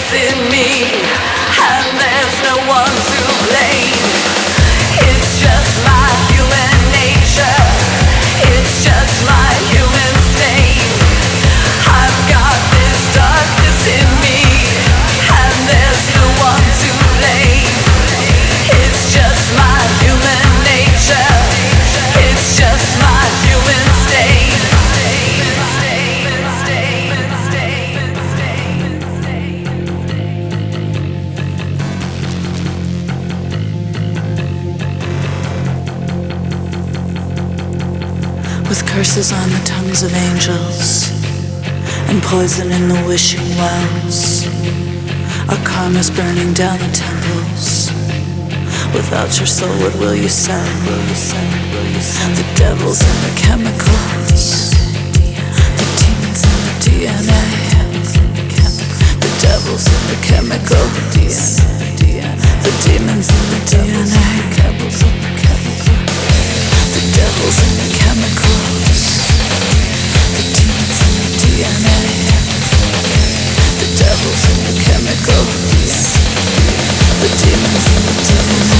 in me, and there's no one to blame. It's just my human nature, it's just my human stain. I've got this darkness in me, and there's no one to blame. It's just my human nature, it's just my human stain. With curses on the tongues of angels and poison in the wishing wells, our karma's burning down the temples. Without your soul, what will you sell? The devil's in the chemicals, the demons in the DNA. The devil's in the chemicals, the demons in the DNA. The devil's in the chemicals, the demons in the DNA. The devil's in the chemicals, the demons in the DNA.